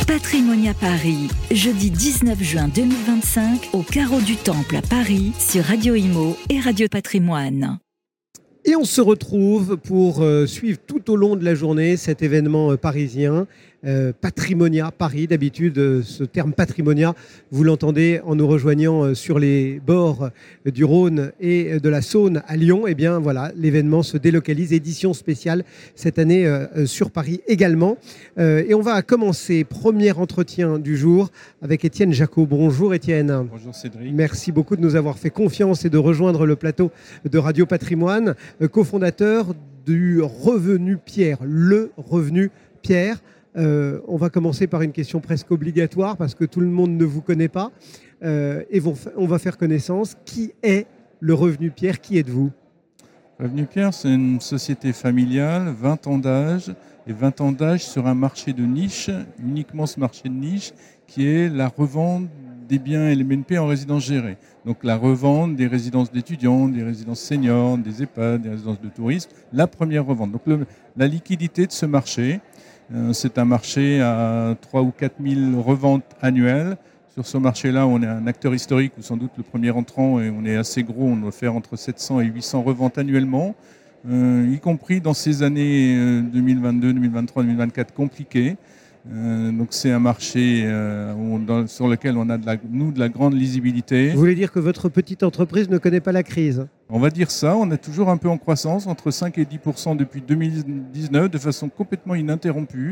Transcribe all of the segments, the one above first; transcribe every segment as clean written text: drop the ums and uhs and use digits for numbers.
Patrimonia Paris, jeudi 19 juin 2025, au Carreau du Temple à Paris, sur Radio Imo et Radio Patrimoine. Et on se retrouve pour suivre tout au long de la journée cet événement parisien, Patrimonia Paris. D'habitude, ce terme Patrimonia, vous l'entendez en nous rejoignant sur les bords du Rhône et de la Saône à Lyon. Et bien voilà, l'événement se délocalise, édition spéciale cette année sur Paris également. Et on va commencer, premier entretien du jour avec Étienne Jacot. Bonjour Étienne. Bonjour Cédric. Merci beaucoup de nous avoir fait confiance et de rejoindre le plateau de Radio Patrimoine, cofondateur du Revenu Pierre, le Revenu Pierre. On va commencer par une question presque obligatoire parce que tout le monde ne vous connaît pas. Et on va faire connaissance. Qui est le Revenu Pierre? Qui êtes-vous? Revenu Pierre, c'est une société familiale, 20 ans d'âge, et 20 ans d'âge sur un marché de niche, uniquement ce marché de niche, qui est la revente des biens LMNP en résidence gérée. Donc la revente des résidences d'étudiants, des résidences seniors, des EHPAD, des résidences de touristes, la première revente. Donc la liquidité de ce marché, c'est un marché à 3 ou 4 000 reventes annuelles. Sur ce marché-là, on est un acteur historique ou sans doute le premier entrant et on est assez gros. On doit faire entre 700 et 800 reventes annuellement, y compris dans ces années 2022, 2023, 2024 compliquées. Donc c'est un marché sur lequel on a de la grande lisibilité. Vous voulez dire que votre petite entreprise ne connaît pas la crise? On va dire ça, on est toujours un peu en croissance, entre 5 et 10% depuis 2019, de façon complètement ininterrompue.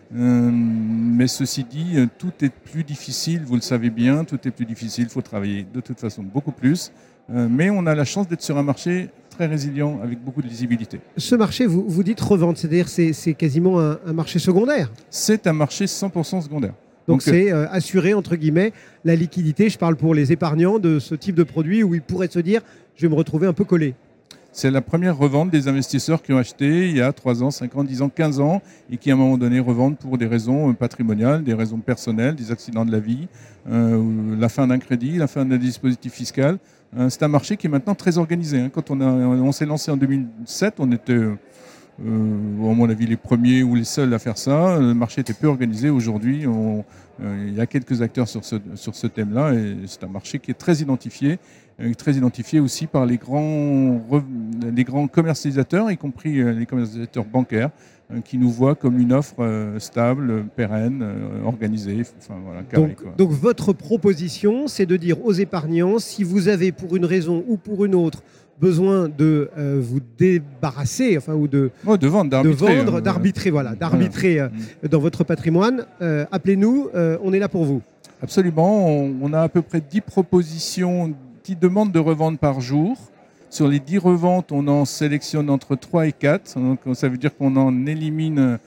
Mais ceci dit, tout est plus difficile, vous le savez bien, tout est plus difficile, il faut travailler de toute façon beaucoup plus. Mais on a la chance d'être sur un marché très résilient avec beaucoup de lisibilité. Ce marché, vous dites revente, c'est-à-dire c'est quasiment un marché secondaire? C'est un marché 100% secondaire. Donc c'est assurer, entre guillemets, la liquidité. Je parle pour les épargnants de ce type de produit où ils pourraient se dire « je vais me retrouver un peu collé ». C'est la première revente des investisseurs qui ont acheté il y a 3 ans, 5 ans, 10 ans, 15 ans et qui à un moment donné revendent pour des raisons patrimoniales, des raisons personnelles, des accidents de la vie, la fin d'un crédit, la fin d'un dispositif fiscal. C'est un marché qui est maintenant très organisé. Quand on s'est lancé en 2007, on était, à mon avis, les premiers ou les seuls à faire ça. Le marché était peu organisé. Aujourd'hui, il y a quelques acteurs sur ce thème-là et c'est un marché qui est très identifié aussi par les grands commercialisateurs, y compris les commercialisateurs bancaires, qui nous voient comme une offre stable, pérenne, organisée. Enfin, voilà, carré, donc votre proposition, c'est de dire aux épargnants, si vous avez pour une raison ou pour une autre besoin de vous débarrasser, ou de vendre, d'arbitrer dans votre patrimoine, appelez-nous, on est là pour vous. Absolument, on a à peu près 10 propositions, 10 demandes de revente par jour. Sur les 10 reventes, on en sélectionne entre 3 et 4. Donc, ça veut dire qu'on en élimine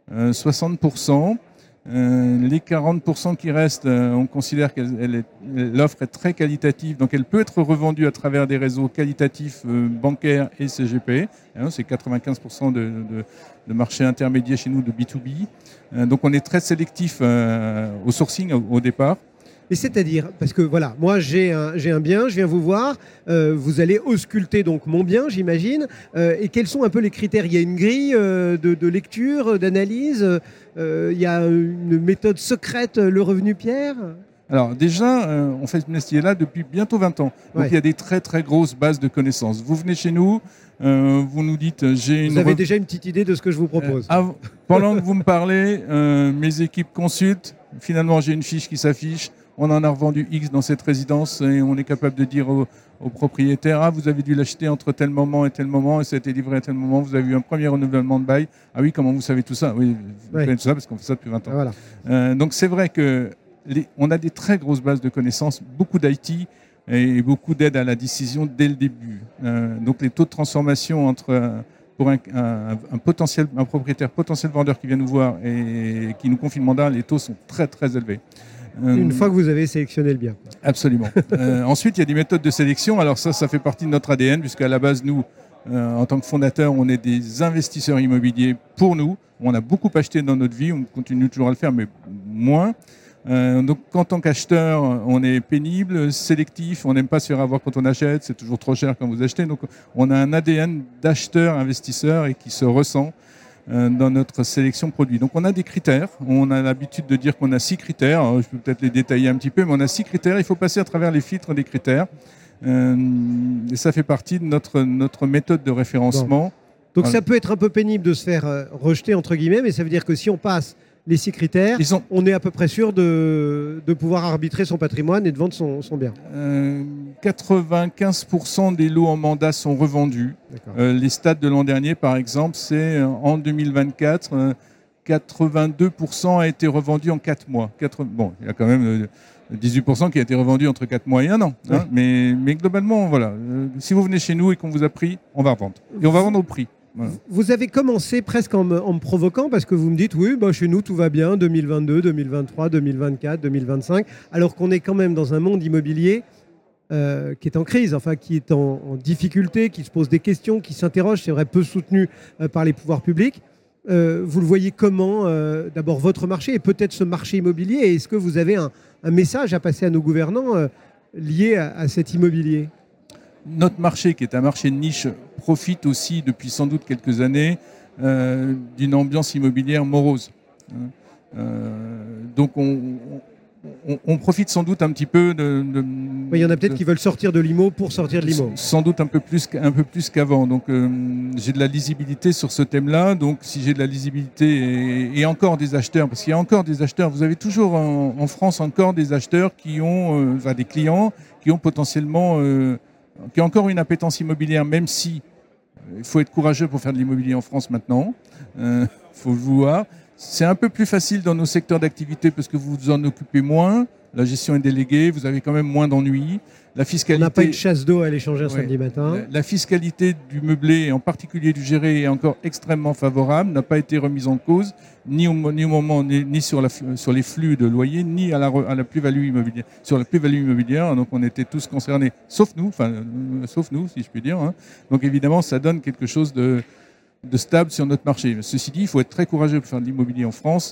60%. Les 40% qui restent, on considère que l'offre est très qualitative. Donc, elle peut être revendue à travers des réseaux qualitatifs bancaires et CGP. C'est 95% de marché intermédiaire chez nous de B2B. Donc, on est très sélectif au sourcing au départ. Et c'est-à-dire, parce que voilà, moi j'ai un bien, je viens vous voir, vous allez ausculter donc mon bien, j'imagine, et quels sont un peu les critères? Il y a une grille de lecture, d'analyse, il y a une méthode secrète, le Revenu Pierre? Alors déjà, on fait ce métier-là depuis bientôt 20 ans, donc il y a des très très grosses bases de connaissances. Vous venez chez nous, vous nous dites... Vous avez déjà une petite idée de ce que je vous propose? Pendant que vous me parlez, mes équipes consultent, finalement j'ai une fiche qui s'affiche. On en a revendu X dans cette résidence et on est capable de dire au propriétaire « Ah, vous avez dû l'acheter entre tel moment et ça a été livré à tel moment, vous avez eu un premier renouvellement de bail. Ah oui, comment vous savez tout ça ?» Oui, vous connaissez tout ça parce qu'on fait ça depuis 20 ans. Voilà. Donc c'est vrai qu'on a des très grosses bases de connaissances, beaucoup d'IT et beaucoup d'aide à la décision dès le début. Donc les taux de transformation pour un propriétaire potentiel vendeur qui vient nous voir et qui nous confie le mandat, les taux sont très très élevés. Une fois que vous avez sélectionné le bien. Absolument. Ensuite, il y a des méthodes de sélection. Alors ça fait partie de notre ADN, puisqu'à la base, nous, en tant que fondateurs, on est des investisseurs immobiliers pour nous. On a beaucoup acheté dans notre vie, on continue toujours à le faire, mais moins. Donc, en tant qu'acheteur, on est pénible, sélectif, on n'aime pas se faire avoir quand on achète, c'est toujours trop cher quand vous achetez. Donc, on a un ADN d'acheteur-investisseur et qui se ressent. dans notre sélection produit. Donc on a des critères, on a l'habitude de dire qu'on a 6 critères, alors, je peux peut-être les détailler un petit peu, mais on a 6 critères, il faut passer à travers les filtres des critères, et ça fait partie de notre méthode de référencement. Bon. Donc ça peut être un peu pénible de se faire rejeter, entre guillemets, mais ça veut dire que si on passe les 6 critères, on est à peu près sûr de pouvoir arbitrer son patrimoine et de vendre son bien. 95% des lots en mandat sont revendus. Les stats de l'an dernier, par exemple, c'est en 2024, 82% a été revendu en 4 mois. Bon, il y a quand même 18% qui a été revendu entre 4 mois et 1 an. Hein, mais globalement, voilà. Si vous venez chez nous et qu'on vous a pris, on va revendre. Et on va vendre au prix. Voilà. Vous avez commencé presque en me provoquant parce que vous me dites oui, chez nous tout va bien, 2022, 2023, 2024, 2025, alors qu'on est quand même dans un monde immobilier qui est en crise, enfin qui est en difficulté, qui se pose des questions, qui s'interroge, c'est vrai, peu soutenu par les pouvoirs publics. Vous le voyez comment, d'abord votre marché et peut-être ce marché immobilier, et est-ce que vous avez un message à passer à nos gouvernants lié à cet immobilier ? Notre marché, qui est un marché de niche, profite aussi depuis sans doute quelques années d'une ambiance immobilière morose. Donc on profite sans doute un petit peu il y en a peut-être qui veulent sortir de l'IMO pour sortir de l'IMO. Sans doute un peu plus qu'avant. Donc j'ai de la lisibilité sur ce thème-là. Donc si j'ai de la lisibilité et encore des acheteurs, parce qu'il y a encore des acheteurs, vous avez toujours en France encore des acheteurs qui ont, des clients qui ont potentiellement, qui ont encore une appétence immobilière, même si il faut être courageux pour faire de l'immobilier en France maintenant. Faut le vouloir. C'est un peu plus facile dans nos secteurs d'activité parce que vous vous en occupez moins. La gestion est déléguée, vous avez quand même moins d'ennuis. La fiscalité, on n'a pas une chasse d'eau à aller changer un samedi matin. La fiscalité du meublé, et en particulier du géré, est encore extrêmement favorable, n'a pas été remise en cause, ni sur les flux de loyer, ni à la plus-value immobilière. Sur la plus-value immobilière, donc on était tous concernés, sauf nous, si je puis dire. Hein. Donc évidemment, ça donne quelque chose de stable sur notre marché. Ceci dit, il faut être très courageux pour faire de l'immobilier en France.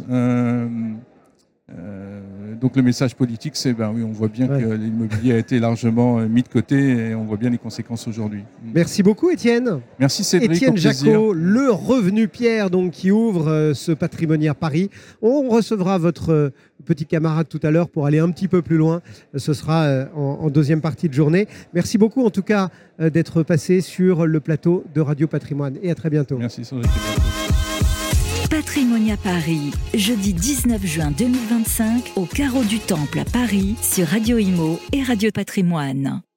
Donc le message politique, c'est on voit bien que l'immobilier a été largement mis de côté et on voit bien les conséquences aujourd'hui. Merci beaucoup Étienne. Merci Cédric. Étienne Jacot, le Revenu Pierre, donc, qui ouvre ce Patrimoniaire Paris. On recevra votre petit camarade tout à l'heure pour aller un petit peu plus loin. Ce sera en deuxième partie de journée. Merci beaucoup en tout cas d'être passé sur le plateau de Radio Patrimoine et à très bientôt. Merci Cédric. Patrimonia Paris, jeudi 19 juin 2025 au Carreau du Temple à Paris sur Radio Imo et Radio Patrimoine.